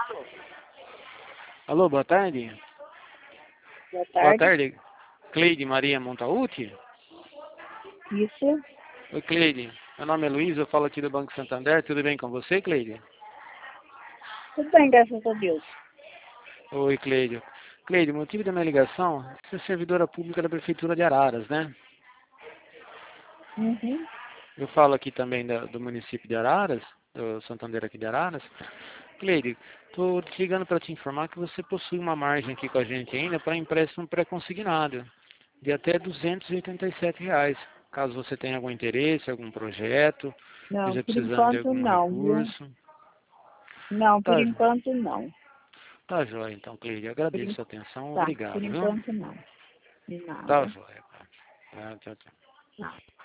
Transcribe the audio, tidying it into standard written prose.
Alô, boa tarde. Boa Boa tarde. tarde. Cleide Maria Montaúti? Isso. Oi, Cleide. Meu nome é Luiz, eu falo aqui do Banco Santander. Tudo bem com você, Cleide? Tudo bem, graças a Deus. Oi, Cleide. Cleide, o motivo da minha ligação, você é servidora pública da Prefeitura de Araras, né? Uhum. Eu falo aqui também do município de Araras, do Santander aqui de Araras. Cleide, estou te ligando para te informar que você possui uma margem aqui com a gente ainda para empréstimo pré-consignado de até R$ 287. Caso você tenha algum interesse, algum projeto, Não, esteja por precisando de enquanto algum não, viu? recurso. Não, por Tá, enquanto não. tá joia, então, Cleide. Por Agradeço en- a sua atenção. Tá, por Obrigado, viu? enquanto não. De Tá nada. joia. Tá, tchau, tchau. Tá.